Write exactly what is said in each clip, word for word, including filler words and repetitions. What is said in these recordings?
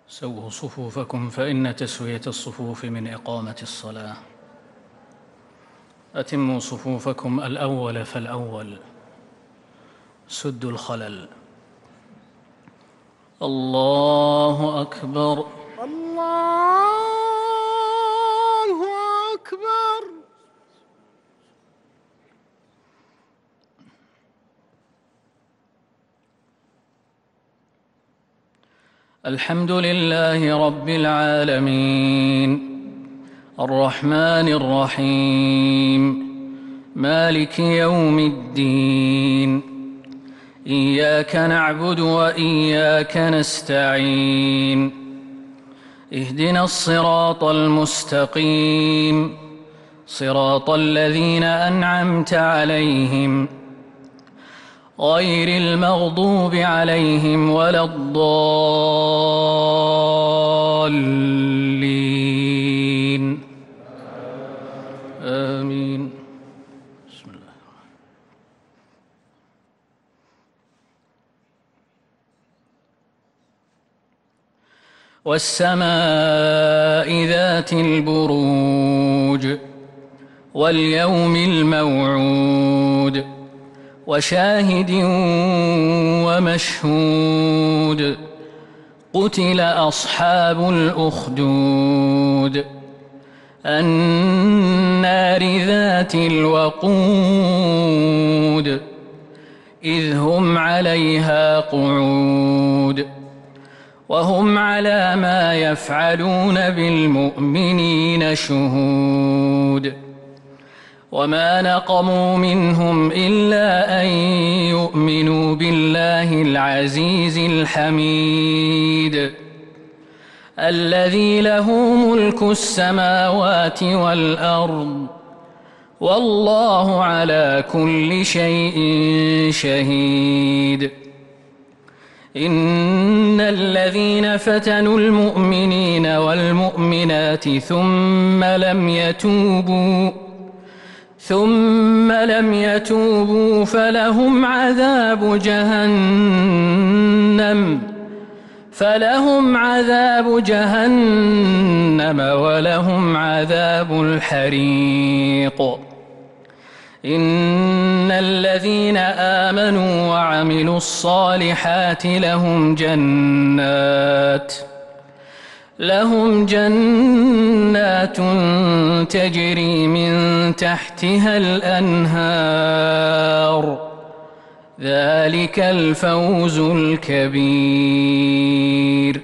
سووا صفوفكم فإن تسوية الصفوف من إقامة الصلاة. أتموا صفوفكم الأول فالأول، سدوا الخلل. الله أكبر، الله أكبر. الحمد لله رب العالمين، الرحمن الرحيم، مالك يوم الدين. إياك نعبد وإياك نستعين، اهدنا الصراط المستقيم، صراط الذين أنعمت عليهم غير المغضوب عليهم ولا الضالين. آمين. بسم الله. والسماء ذات البروج واليوم الموعود وشاهد ومشهود. قتل أصحاب الأخدود النار ذات الوقود إذ هم عليها قعود وهم على ما يفعلون بالمؤمنين شهود. وما نقموا منهم إلا أن يؤمنوا بالله العزيز الحميد الذي له ملك السماوات والأرض والله على كل شيء شهيد. إن الذين فتنوا المؤمنين والمؤمنات ثم لم يتوبوا ثم لم يتوبوا فلهم عذاب جهنم فلهم عذاب جهنم ولهم عذاب الحريق. إن الذين آمنوا وعملوا الصالحات لهم جنات لهم جنات تجري من تحتها الأنهار، ذلك الفوز الكبير.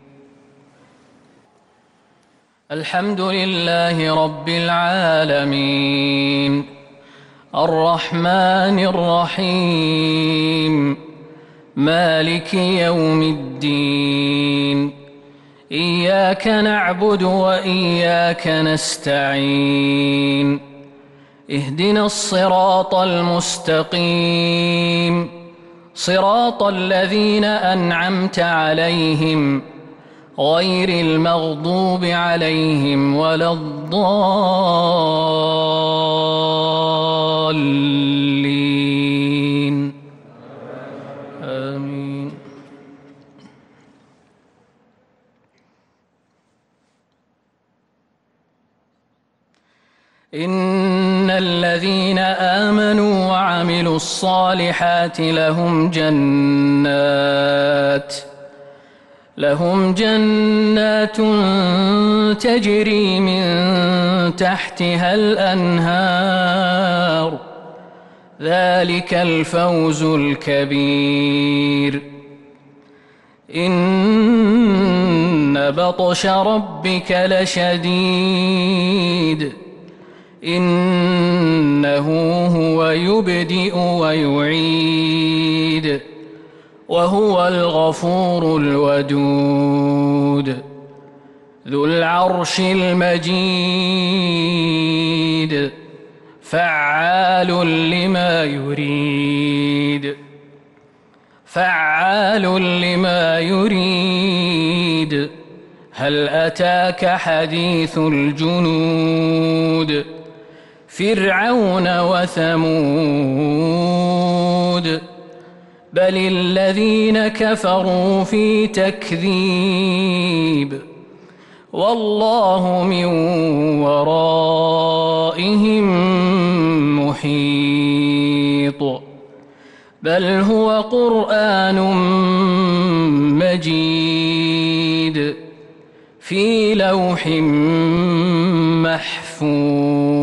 الحمد لله رب العالمين، الرحمن الرحيم، مالك يوم الدين. إياك نعبد وإياك نستعين، اهدنا الصراط المستقيم، صراط الذين أنعمت عليهم غير المغضوب عليهم ولا الضالين. آمين. إن الذين آمنوا وعملوا الصالحات لهم جنات لهم جنات تجري من تحتها الأنهار، ذلك الفوز الكبير. إن بطش ربك لشديد، إنه هو يبدئ ويعيد وهو الغفور الودود ذو العرش المجيد، فعال لما يريد فعال لما يريد. هل أتاك حديث الجنود فرعون وثمود بل الذين كفروا في تكذيب والله من ورائهم محيط بل هو قرآن مجيد في لوح محفوظ.